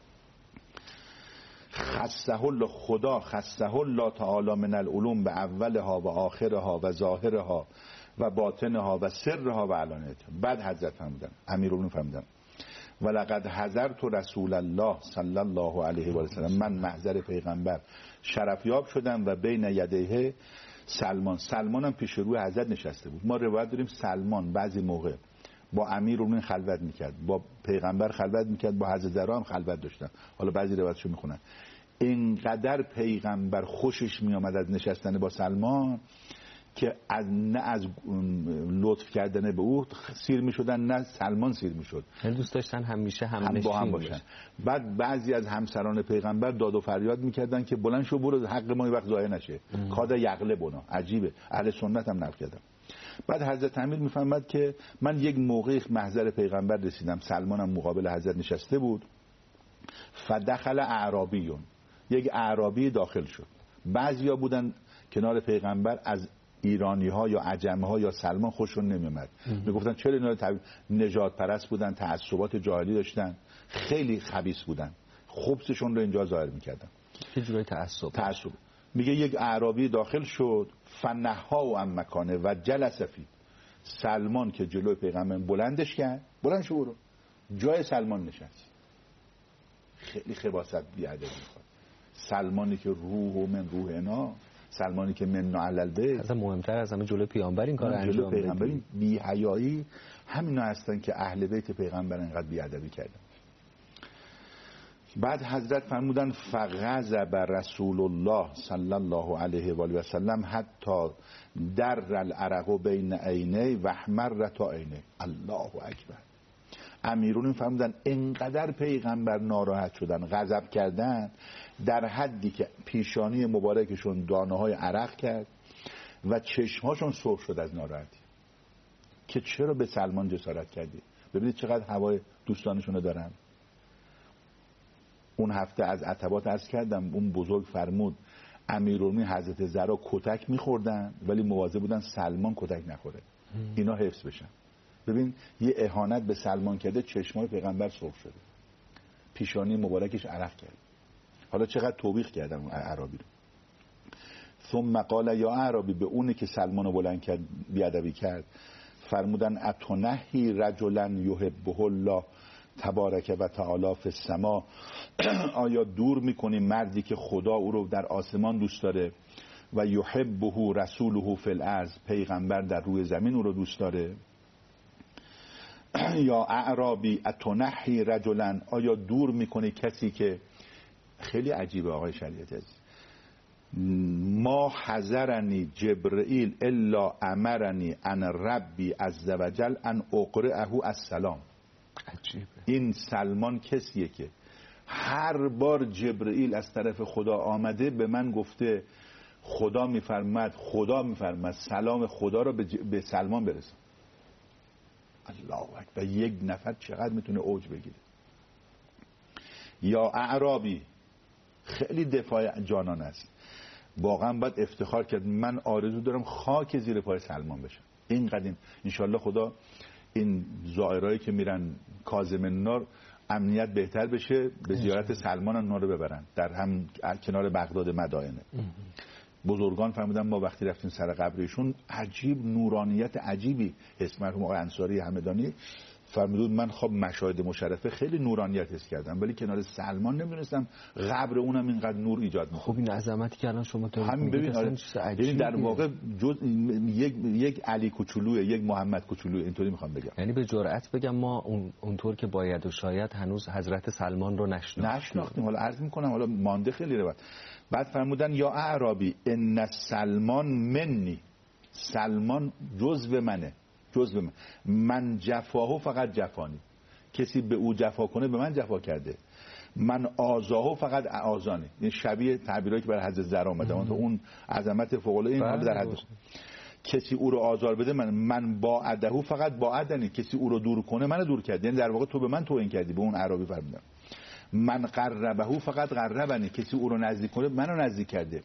خصه الله، خدا خصه الله تعالی من العلوم به اولها و آخرها و ظاهرها و باطنها و سرها و علانیتها. بعد حضرت فرمودن، امیرالمومنین فرمودن ولقد حضرت رسول الله صلی الله علیه و سلم، من محضر پیغمبر شرفیاب شدم و بین یدیه سلمان هم پیش روی حضرت نشسته بود. ما روایت داریم سلمان بعضی موقع با امیرالمومنین خلوت میکرد، با پیغمبر خلوت میکرد، با حضرت زهرا هم خلوت داشتن. حالا بعضی روایتشو میخونن. اینقدر پیغمبر خوشش میامد از نشستن با سلمان که نه از لطف کردن به او سیر میشدن، نه سلمان سیر میشد. دوست داشتن همیشه هم با هم باشن. بعد بعضی از همسران پیغمبر داد و فریاد میکردن که بلند شو برو، حق ما این وقت ضایع نشه. کاد یغله بنا. عجیبه، اهل سنت هم نقل کردن. بعد حضرت امیر میفهمد که من یک موقع محضر پیغمبر رسیدم، سلمانم مقابل حضرت نشسته بود. فدخل اعرابیون، یک اعرابی داخل شد. بعضیا بودن کنار پیغمبر از ایرانی ها یا عجم ها یا سلمان خوششون نمیومد، میگفتن چرا اینا نجات پرست بودن، تعصبات جاهلی داشتن، خیلی خبیث بودن، خبثشون رو اینجا ظاهر میکردن. چه جوری تعصب؟ میگه یک اعرابی داخل شد، فنها و ام مکانه و جلس فی. سلمان که جلوی پیغمبر بلندش کرد، بلند شو برو، جای سلمان نشست. خیلی خباثت بی‌ادبی میخواد. سلمانی که روح و من روحنا، سلمانی که من علی البیت، اصلا مهمتر از همه جلوی پیامبر این کار انجام داد. پیغمبر بی حیایی همینا هستن که اهل بیت پیغمبر اینقدر بی‌ادبی کردن. بعد حضرت فرمودن فغضب رسول الله صلی الله علیه و آله و سلم حتی در العرق بین عینی و احمر تا عینی. الله اکبر. امیرالمومنین فرمودن اینقدر پیغمبر ناراحت شدن، غضب کردن، در حدی که پیشانی مبارکشون دانه های عرق کرد و چشمهاشون سرخ شد از ناراحتی که چرا به سلمان جسارت کردی. ببینید چقدر هوای دوستانشونو دارن. اون هفته از عتبات عرض کردم، اون بزرگ فرمود امیرالمومنین حضرت زهرا کتک میخوردن ولی مواظب بودن سلمان کتک نخوره، اینا حفظ بشن. ببین یه اهانت به سلمان کرده، چشمای پیغمبر سرخ شده، پیشانی مبارکش عرق کرد. حالا چقدر توبیخ کردن اون اعرابی رو. ثم قال یا اعرابی، به اونی که سلمانو بلند کرد بیادبی کرد فرمودن اتنهی رجلا یحبه الله تبارک و تعالی فی السما، آیا دور میکنی مردی که خدا او رو در آسمان دوست داره و یحبه رسوله فی الارض، پیغمبر در روی زمین او رو دوست داره. یا اعرابی اتنحی رجلا، آیا دور میکنی کسی که، خیلی عجیبه آقای شریعت عزیز، ما حذرنی جبرئیل الا امرنی ان ربی عز وجل ان اقرئه السلام. عجیبه. این سلمان کسیه که هر بار جبرئیل از طرف خدا آمده به من گفته خدا میفرماد سلام خدا رو به سلمان برسون. الله اکبر. یک نفر چقدر میتونه اوج بگیره. یا اعرابی، خیلی دفاع جانان است، واقعا باید افتخار کرد، من آرزو دارم خاک زیر پای سلمان بشم. این قدیم انشالله خدا این زائرایی که میرن کاظم النار امنیت بهتر بشه، به زیارت سلمان هم رو ببرن، در هم کنار بغداد مدائنه. بزرگان فرمودن ما وقتی رفتیم سر قبرشون عجیب نورانیت عجیبی حس. مرحوم آقای انصاری همدانی فرمودند من خب مشاهد مشرفه خیلی نورانیت حس کردم، ولی کنار سلمان نمیدونستم قبر اونم اینقدر نور ایجاد میکنه. خب این عظمتی که الان شما تو همین ببین یعنی در واقع یک علی کوچولوه، یک محمد کوچولوه، اینطوری میخوام بگم. یعنی به جرئت بگم ما اونطور که باید و شاید هنوز حضرت سلمان رو نشناختیم. حالا عرض میکنم، حالا مانده خیلی روایت. بعد فرمودن یا اعرابی ان سلمان منی، سلمان جزو منه، جزو من جفاهو فقط جفانی، کسی به او جفا کنه به من جفا کرده، من آزاهو فقط آزانه. این شبیه تعبیرایی که برای حضرت زهرا اومده، اون عظمت فوق العاده این حال در حد کسی او رو آزار بده من با عدهو فقط با عدنی، کسی او رو دور کنه منو دور کرد، یعنی در واقع تو به من توهین کردی. به اون اعرابی فرمودن من قربهو فقط قربنی، کسی او رو نزدیک کنه منو نزدیک کرده.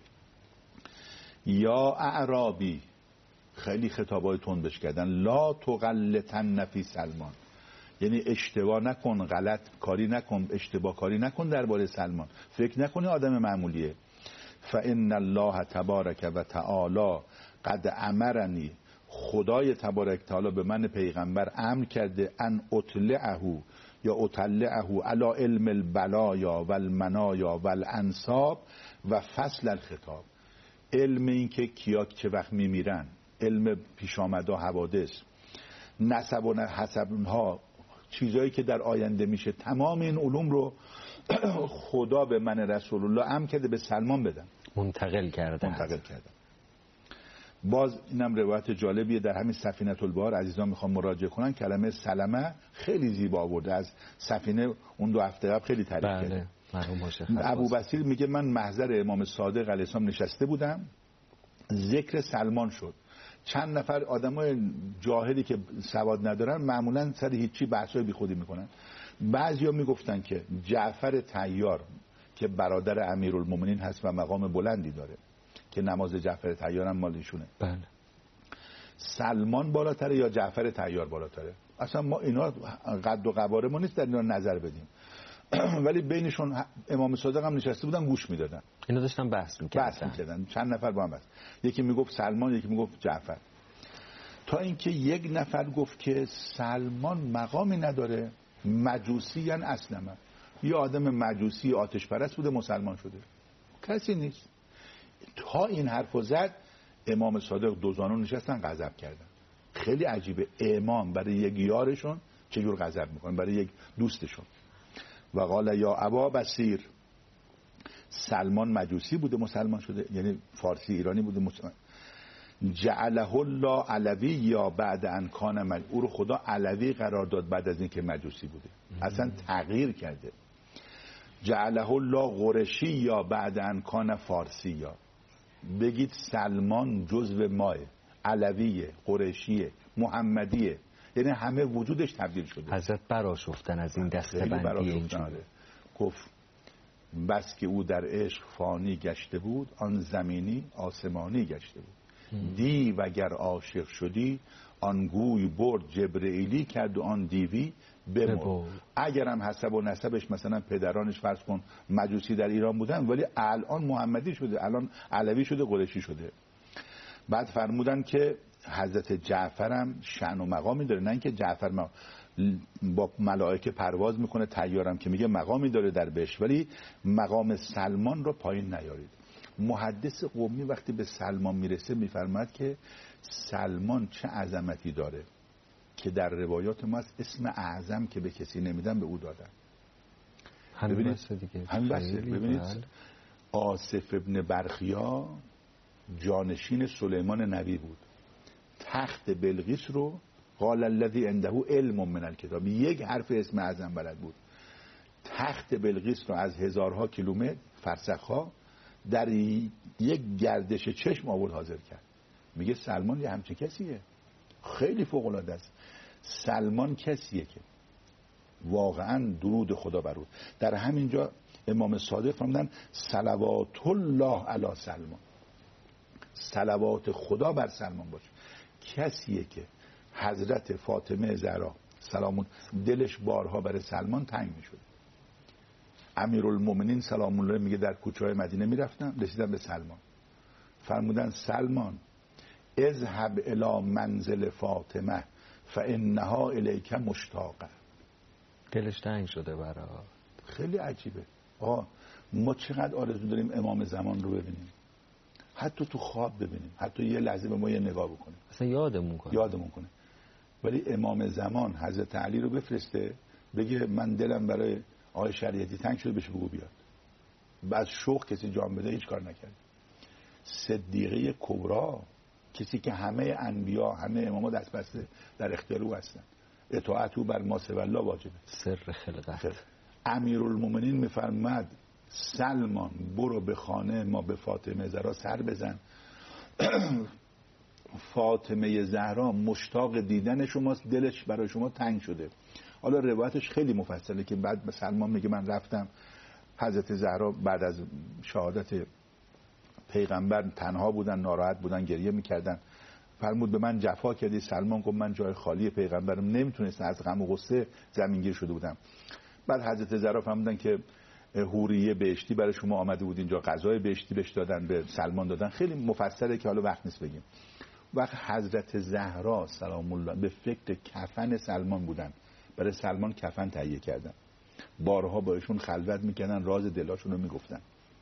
یا اعرابی، خیلی خطابای تند بهش کردن، لا تغلطن فی سلمان، یعنی اشتباه نکن، غلط کاری نکن، اشتباه کاری نکن درباره سلمان، فکر نکنی آدم معمولیه. فان الله تبارک و تعالی قد امرنی، خدای تبارک تعالی به من پیغمبر امر کرده ان اطلعه یا اطلعه علی علم البلایا و المنایا و الانساب و فصل الخطاب، علم این که کیا چه وقت میمیرن، علم پیش آمده حوادث، نسب و حسب ها، چیزایی که در آینده میشه، تمام این علوم رو خدا به من رسول الله امر کرده به سلمان بدم، منتقل کردم. باز اینم روایت جالبیه در همین سفینه البحار، عزیزان میخوام مراجعه کنن، کلمه سلمه خیلی زیبا آورده، از سفینه اون 2 هفته قبل خیلی تعریف کرده. ابو بصیر میگه من محضر امام صادق علیه السلام نشسته بودم، ذکر سلمان شد، چند نفر آدمای جاهلی که سواد ندارن معمولا سر هیچی بحثای بیخودی میکنن، بعضیا میگفتن که جعفر طیار که برادر امیرالمومنین هست و مقام بلندی داره که نماز جعفر طیار هم مال ایشونه، بله، سلمان بالاتره یا جعفر طیار بالاتره؟ اصلا ما اینا قد و قواره ما نیست در اینا نظر بدیم ولی بینشون امام صادق هم نشسته بودن گوش میدادن، اینا داشتن بحث میکردن، چند نفر با هم بحث، یکی میگفت سلمان، یکی میگفت جعفر، تا اینکه یک نفر گفت که سلمان مقامی نداره، مجوسی اسلمه، یه آدم مجوسی آتش پرست بوده مسلمان شده، کسی نیست. تا این حرفو زد امام صادق دوزانو نشستن غضب کردن. خیلی عجیبه امام برای یک یارشون چجور غضب میکنن، برای یک دوستشون. و قال یا ابا بصیر، سلمان مجوسی بوده مسلمان شده، یعنی فارسی ایرانی بوده مسلمان، جعله الله علوی یا بعد ان کان او رو خدا علوی قرار داد بعد از اینکه مجوسی بوده، اصلا تغییر کرده. جعله الله قرشی یا بعد ان کان فارسی، یا بگید سلمان جزو ماه، علویه، قریشیه، محمدیه، یعنی همه وجودش تبدیل شده. حضرت برآشفتن از این دسته بندی اینجوری. گفت بس که او در عشق فانی گشته بود، آن زمینی آسمانی گشته بود. دی و گر عاشق شدی، آن گوی برد جبرئیلی کرد و آن دیوی بمرد. اگرم حسب و نسبش مثلا پدرانش فرض کن مجوسی در ایران بودن، ولی الان محمدی شده، الان علوی شده، قریشی شده. بعد فرمودن که حضرت جعفر هم شأن و مقامی داره، نه اینکه جعفر با ملائکه پرواز میکنه، طیارم که میگه مقامی داره در بهشت، ولی مقام سلمان رو پایین نیارید. محدث قومی وقتی به سلمان میرسه میفرماد که سلمان چه عظمتی داره که در روایات ما اسم اعظم که به کسی نمیدن به او دادن. همین ببینید آصف ابن برخیا جانشین سلیمان نبی بود، تخت بلقیس رو قال الذی عنده علم من الکتاب، یک حرف اسم اعظم بلد بود، تخت بلقیس رو از هزارها کیلومتر فرسخ‌ها در یک گردش چشم آورد حاضر کرد. میگه سلمان یه همچین کسیه، خیلی فوق العاده است. سلمان کسیه که واقعا درود خدا بر او. در همینجا امام صادق فرمودن صلوات الله علی سلمان، صلوات خدا بر سلمان باشه. کسیه که حضرت فاطمه زهرا سلام دلش بارها برای سلمان تنگ میشد. امیرالمومنین سلام الله میگه در کوچه‌های مدینه میرفتم، رسیدم به سلمان، فرمودن سلمان اذهب الی منزل فاطمه فانها الیک مشتاقه. دلش تنگ شده برای. خیلی عجیبه. ما چقدر آرزو داریم امام زمان رو ببینیم، حتی تو خواب ببینیم، حتی یه لحظه به ما یه نگاه بکنه، اصلا یادمون کنه. ولی امام زمان حضرت علی رو بفرسته بگه من دلم برای آقای شریعتی تنگ شده، بشه بگو بیاد. بعد شوق کسی جام بده هیچ کار نکرد. صدیقه کبرا، کسی که همه انبیا همه اماما دست بسته در اختیار او هستن، اطاعت او بر ما سوی الله واجبه. سر خلقت. امیرالمومنین میفرماد سلمان برو به خانه ما به فاطمه زهرا سر بزن. فاطمه زهرا مشتاق دیدن شماست، دلش برای شما تنگ شده. حالا روایتش خیلی مفصله که بعد به سلمان میگه من رفتم، حضرت زهرا بعد از شهادت پیغمبر تنها بودن، ناراحت بودن، گریه میکردن. فرمود به من جفا کردی. سلمان گفت من جای خالی پیغمبرم نمیتونستم، از غم و غصه زمینگیر شده بودم. بعد حضرت زهرا فرمودن که حوریه بهشتی برای شما آمده بود اینجا، غذای بهشتی بهش دادن، به سلمان دادن. خیلی مفصله که حالا وقت نیست بگیم. وقت حضرت زهرا سلام الله به فکر کفن سلمان بودن، برای سلمان کفن تهیه کردن، بارها با ایشون خلوت میکردن، راز دلاشون رو میگفتن.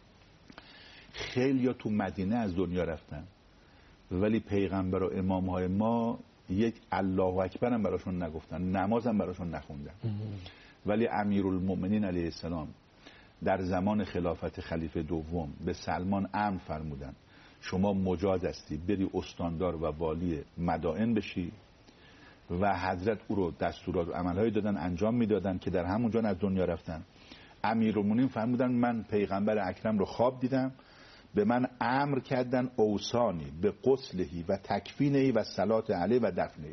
خیلی ها تو مدینه از دنیا رفتن، ولی پیغمبر و امامهای ما یک الله اکبر هم براشون نگفتن، نماز هم براشون نخوندن. ولی امیرالمومنین علیه السلام در زمان خلافت خلیفه دوم به سلمان امر فرمودن شما مجاز هستی بری استاندار و والی مدائن بشی، و حضرت او رو دستورات و عملهایی دادن انجام میدادن که در همونجا از دنیا رفتن. امیرالمومنین فرمودن من پیغمبر اکرم رو خواب دیدم، به من امر کردن اوصانی به غسلهی و تکفینهی و صلات علیه و دفنهی.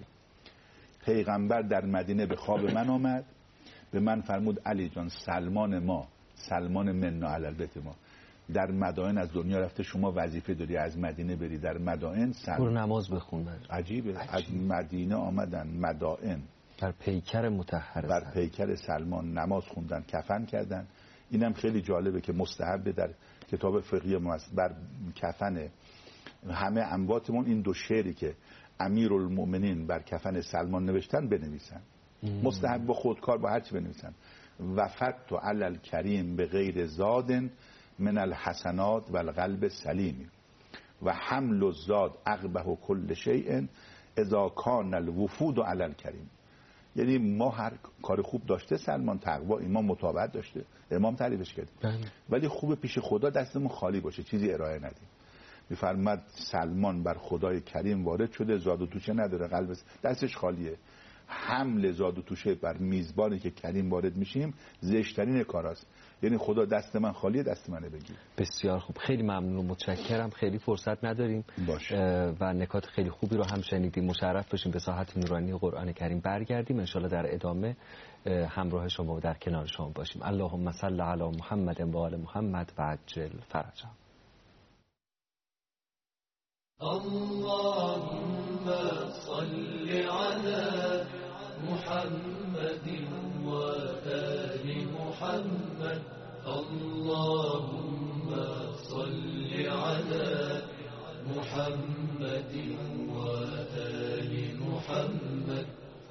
پیغمبر در مدینه به خواب من آمد، به من فرمود علی جان سلمان ما، سلمان منا علی البیت ما در مدائن از دنیا رفته، شما وظیفه داری از مدینه بری در مدائن برو نماز بخون. عجیبه. از مدینه آمدن مدائن، بر پیکر مطهر، بر پیکر سلمان نماز خوندن، کفن کردن. اینم خیلی جالبه که مستحب در کتاب فقهی ما بر کفن همه امواتمون این دو شعری که امیرالمومنین بر کفن سلمان نوشتن بنویسن. مستحب با خودکار با هر چی بنویسن. وفدت علی الکریم به غیر زادن من الحسنات و القلب سلیم و حمل الزاد اقبح کل شیء اذا کان الوفود علی الکریم. یعنی ما هر کار خوب داشته سلمان، تقوا ایمان مطابقت داشته، امام تعریفش کرد، ولی خوب پیش خدا دستمون خالی باشه، چیزی ارائه ندیم. میفرماد سلمان بر خدای کریم وارد شده، زاد و توشه نداره، قلب دستش خالیه. حمل زاد و توشه بر میزبانی که کریم وارد میشیم زشترین کاراست. یعنی خدا دست من خالیه، دست منه بگیر. بسیار خوب، خیلی ممنون و متشکرم. خیلی فرصت نداریم و نکات خیلی خوبی رو هم شنیدیم. مشرف بشیم به ساحت نورانی قرآن کریم برگردیم انشالله در ادامه همراه شما و در کنار شما باشیم. اللهم صل علی محمد و آل محمد و عجل فرجهم. اللهم صل على محمد وآل محمد. اللهم صل على محمد وآل محمد.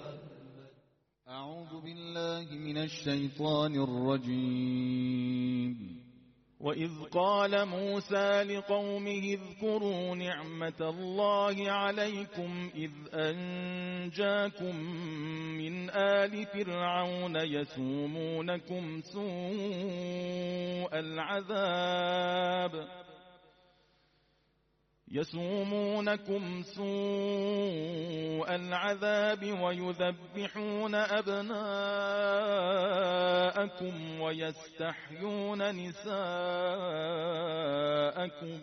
أعوذ بالله من الشيطان الرجيم. وإذ قال موسى لقومه اذكروا نعمة الله عليكم إذ أنجاكم من آل فرعون يسومونكم سوء العذاب ويذبحون أبناءكم ويستحيون نساءكم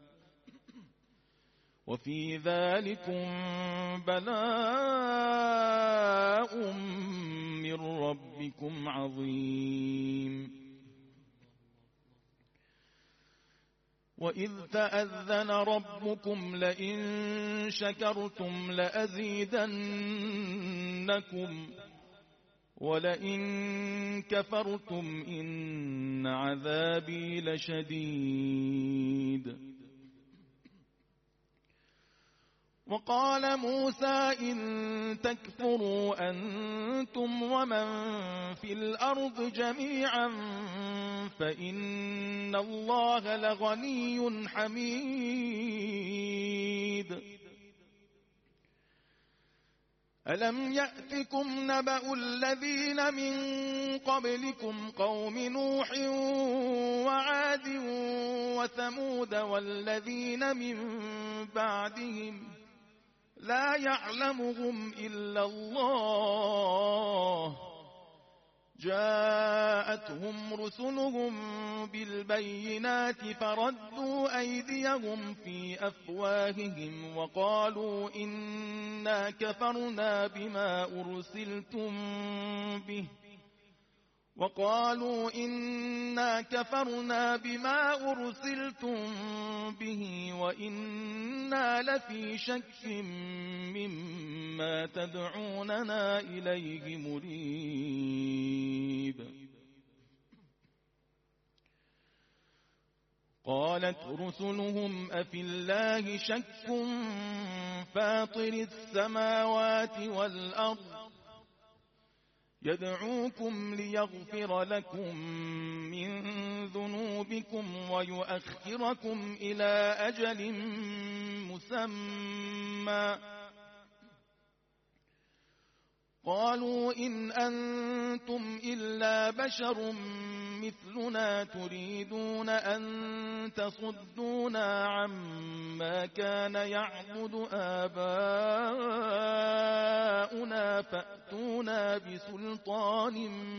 وفي ذلكم بلاء من ربكم عظيم. وإذ تأذن ربكم لئن شكرتم لأزيدنكم ولئن كفرتم إن عذابي لشديد. وقال موسى إن تكفروا أنتم ومن في الأرض جميعا فإن الله لغني حميد ألم يأتكم نبأ الذين من قبلكم قوم نوح وعاد وثمود والذين من بعدهم لا يعلمهم إلا الله جاءتهم رسلهم بالبينات فردوا أيديهم في أفواههم وقالوا إنا كفرنا بما أرسلتم به وإنا لفي شك مما تدعوننا إليه مريب قالت رسلهم أفي الله شك فاطر السماوات والأرض يدعوكم ليغفر لكم من ذنوبكم ويؤخركم إلى أجل مسمى قالوا إن أنتم إلا بشر مثلنا تريدون أن تصدونا عما كان يعبد آباؤنا فأتونا بسلطان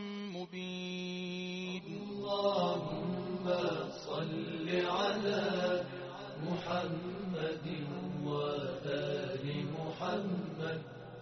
مبين اللهم صل على محمد وآل محمد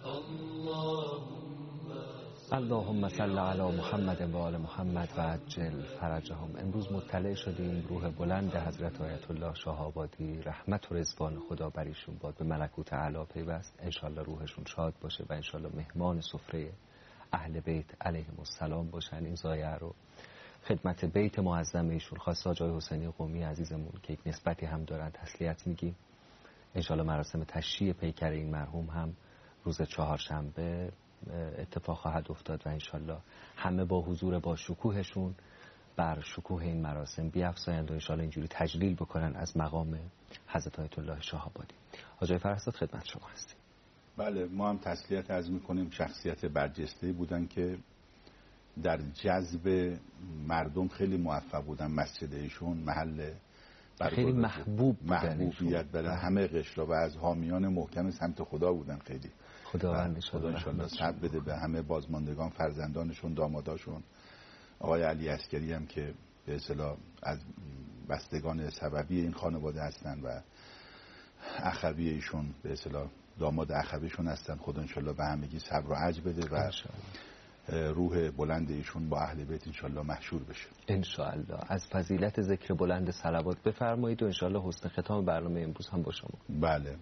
اللهم صل علی محمد و آل محمد و عجل فرجهم. امروز مطلع شدیم روح بلند حضرت آیت الله شاه آبادی رحمت و رضوان خدا بر ایشون باد به ملکوت اعلی پیوست. انشالله روحشون شاد باشه و انشالله مهمان سفره اهل بیت علیهم السلام باشن. این ضایعه رو خدمت بیت معظم ایشون خاص آقای حسینی قمی عزیزمون که یک نسبتی هم دارن تسلیت میگیم. انشالله مراسم تشییع پیکر این مرحوم هم روز چهارشنبه اتفاق خواهد افتاد و انشالله همه با حضور با شکوهشون بر شکوه این مراسم بیافزایند و انشالله اینجوری تجلیل بکنن از مقام حضرت آیت الله شاه آبادی. حاجی فرهزاد خدمت شما هستیم. بله، ما هم تسلیت عرض میکنیم. شخصیت برجسته‌ای بودن که در جذب مردم خیلی موفق بودن. مسجد ایشون محل خیلی محبوبیت برای همه قشرها و از حامیان محکم سمت خدا بودن. خیلی خدا انشالله صبر بده به همه بازماندگان، فرزندانشون، داماداشون. آقای علی عسکری هم که به اصطلاح از بستگان سببی این خانواده هستن و اخوی ایشون به اصطلاح داماد اخویشون هستن. خدا انشالله به همگی صبر و عجز بده و روح بلند ایشون با اهل بیت انشالله محشور بشه انشالله. از فضیلت ذکر بلند صلوات بفرمایید و انشالله حسن ختام برنامه امروز هم با شما. بله،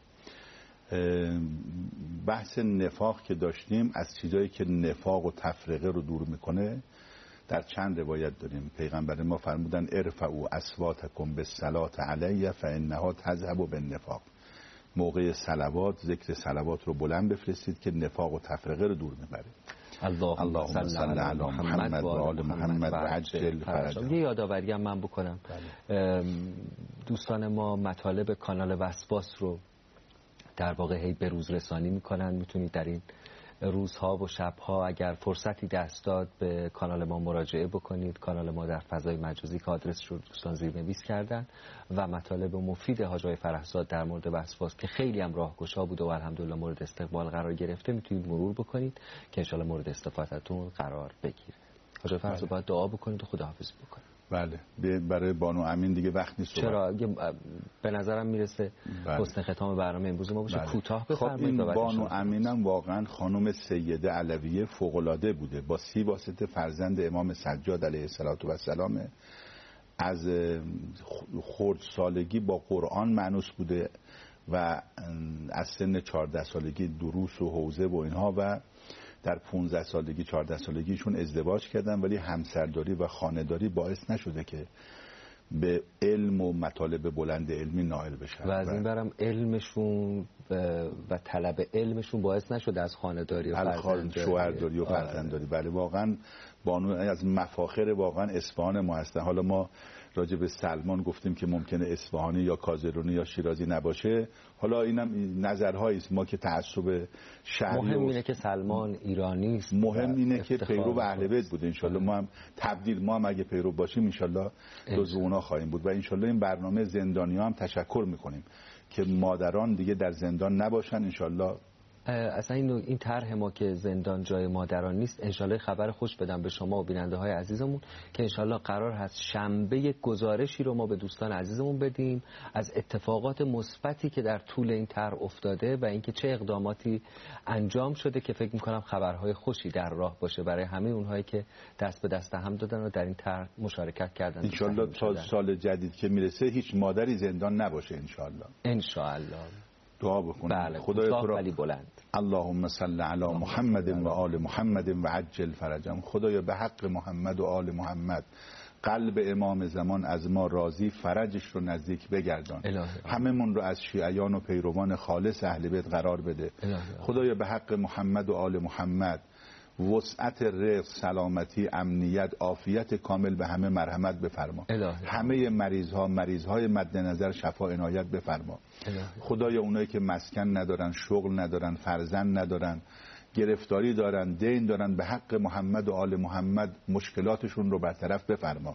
بحث نفاق که داشتیم، از چیزایی که نفاق و تفرقه رو دور میکنه در چند روایت داریم. پیغمبر ما فرمودن ارفعوا اصواتکم بالصلاة علی فانها تذهب بالنفاق. موقع صلوات ذکر صلوات رو بلند بفرستید که نفاق و تفرقه رو دور میبره. اللهم صل علی محمد و آل محمد و عجل فرجهم. یه یادآوری هم من بکنم. دوستان ما مطالب کانال وسواس رو در واقع هی به روز رسانی میکنن. میتونید در این روزها و شبها اگر فرصتی دست داد به کانال ما مراجعه بکنید. کانال ما در فضای مجازی که آدرسش رو دوستان زیرنویس کردن و مطالب مفید حاجی فرهزاد در مورد وسواس که خیلی هم راهگشا بوده و الحمدلله مورد استقبال قرار گرفته میتونید مرور بکنید که انشالله مورد استفادهتون قرار بگیره. حاجی فرهزاد باید دعا بکنید و خداحافظی بکنید. بله، برای بانو امین دیگه وقت نیست. چرا؟ به نظرم میرسه حسن ختام برنامه امروز ما باشه. کوتاه بفرمایید. خب بانو امینم واقعا خانم سیده علویه فوق‌العاده بوده. با 30 واسطه فرزند امام سجاد علیه السلام. از خردسالگی با قرآن مانوس بوده و از سن 14 سالگی دروس و حوزه و اینها و در 15 سالگی 14 سالگیشون ازدواج کردن، ولی همسرداری و خانه‌داری باعث نشده که به علم و مطالب بلند علمی نائل بشن و از این برم علمشون و طلب علمشون باعث نشده از خانه‌داری و فرزندداری شوهرداری و فرزندداری. بله واقعا بانو از مفاخر واقعا اصفهان ما هستن. حالا ما راجع به سلمان گفتیم که ممکنه اصفهانی یا کازرونی یا شیرازی نباشه، حالا اینم نظرهایی است، ما که تعصب شهری مهم اینه که سلمان ایرانی است، مهم اینه که پیرو اهل بیت بوده. انشالله ما هم ما هم اگه پیرو باشیم انشالله جزو اونا خواهیم بود. و انشالله این برنامه زندانی‌ها هم تشکر میکنیم که مادران دیگه در زندان نباشن. انشالله اصلا این طرح ما که زندان جای مادران نیست، انشالله خبر خوش بدم به شما و بیننده های عزیزمون که انشالله قرار هست شنبه گزارشی رو ما به دوستان عزیزمون بدیم از اتفاقات مثبتی که در طول این طرح افتاده و اینکه چه اقداماتی انجام شده که فکر میکنم خبرهای خوشی در راه باشه برای همه اونهایی که دست به دست هم دادن و در این طرح مشارکت کردن. انشالله تا سال جدید که میرسه هیچ مادری زندان نباشه انشالله. انشالله دعا بکنیم. بله. خدای ولی بلند. اللهم صل علی محمد و آل محمد و عجل فرجهم. خدایا به حق محمد و آل محمد قلب امام زمان از ما راضی، فرجش رو نزدیک بگردان. هممون رو از شیعیان و پیروان خالص اهل بیت قرار بده. خدایا به حق محمد و آل محمد وسعت رزق، سلامتی، امنیت، عافیت کامل به همه مرحمت بفرما. همه مریضهای مد نظر شفا عنایت بفرما. خدایا اونایی که مسکن ندارن، شغل ندارن، فرزند ندارن، گرفتاری دارن، دین دارن، به حق محمد و آل محمد مشکلاتشون رو برطرف بفرما.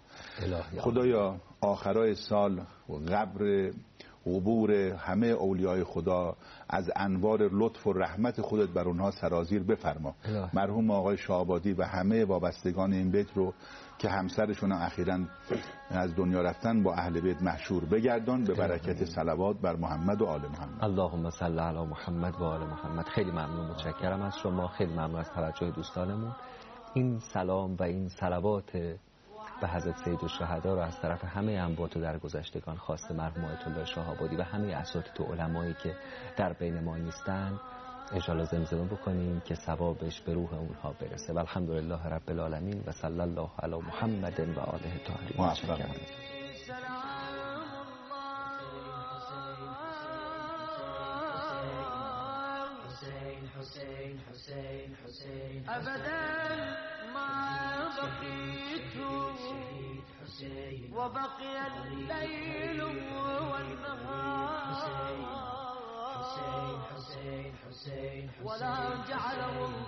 خدایا آخرای سال قبر قبور همه اولیای خدا از انوار لطف و رحمت خودت بر اونها سرازیر بفرما. مرحوم آقای شاه‌آبادی و همه وابستگان این بیت رو که همسرشون اخیراً از دنیا رفتن با اهل بیت محشور بگردان به برکت صلوات بر محمد و آل محمد. اللهم صل علی محمد و آل محمد. خیلی ممنون، متشکرم از شما، خیلی ممنون از توجه دوستانمون. این سلام و این صلوات به حضرت سید الشهدا رو از طرف همه اموات و درگذشتگان خواسته مرحوم آیت الله شاه‌آبادی و همه اساتید و علمایی که در بین ما نیستن انشالله زمزمه بکنیم که ثوابش به روح اونها برسه. و الحمدلله رب العالمین و صلی الله علی محمد و آله الطاهرین. وبقي الليل والنهار ولا جعله